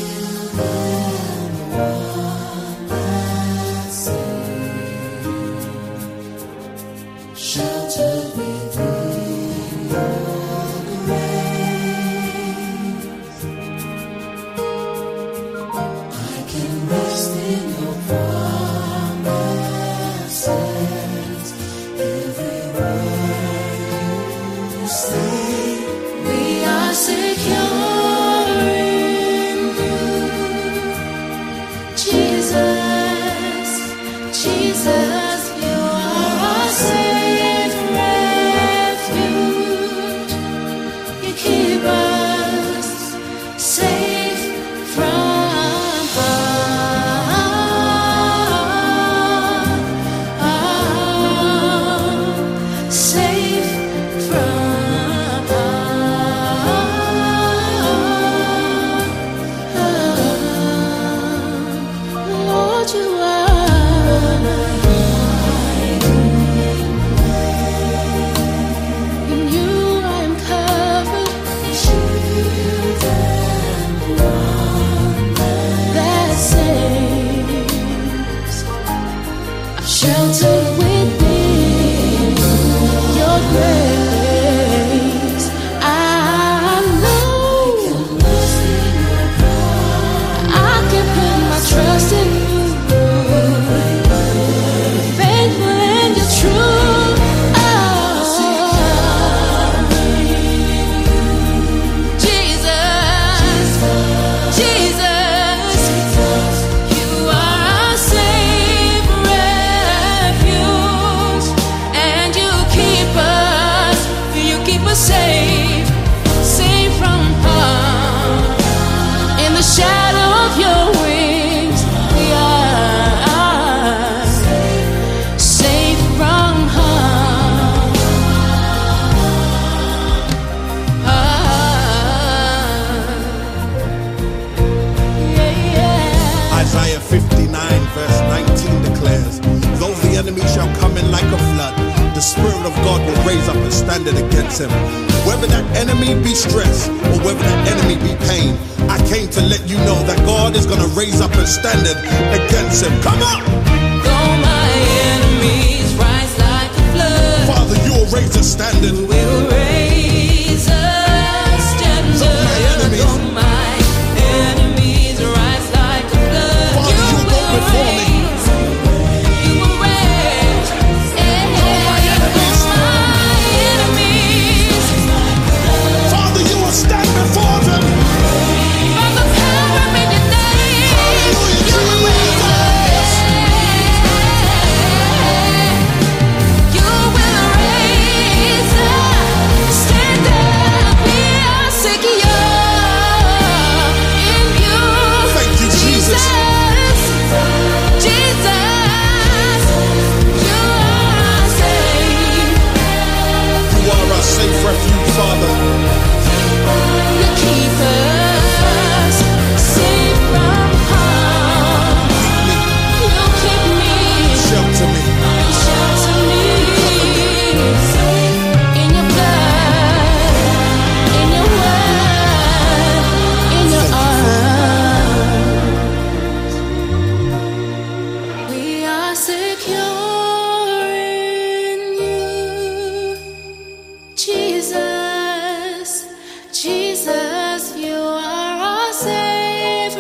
Sheltered within your grace, I can rest in your promises. Every word you say, we are secure in you, Jesus, Jesus. You are our safe refuge. You keep us safe from harm, safe from harm. Lord, you are. In you I am covered, shield and wonder that saves. I'm sheltered within your grace. I know I can put my trust in you. Faithful and you're true. Safe, safe from harm. In the shadow of your wings, we are safe from harm. Yeah, yeah. Isaiah 59 verse 19 declares, though the enemy shall come in like a flood, the Spirit of God will raise up a standard against him. Whether that enemy be stress or whether that enemy be pain, I came to let you know that God is going to raise up a standard against him. Come on! Though my enemies rise like a flood, Father, you'll raise a standard. we'll raise a standard. Though my enemies rise like a flood, Father, you go before me. Stand before them. By the power in your name, you will raise us. You will raise us. Stand up. We are secure in you. Thank you, Jesus. Jesus, you are safe. You are our safe refuge, Father. You keep us safe from harm. You keep me, Shelter me. shelter me in your blood, in your word, in your arms. We are secure in you, Jesus, Jesus, you are our safe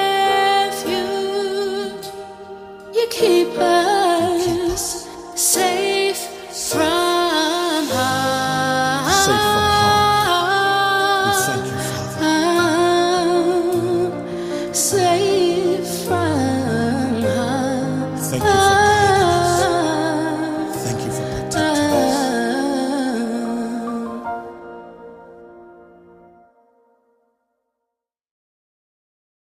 refuge. You keep us safe from harm. Safe from harm. We thank you, Father. Safe from harm. Thank you,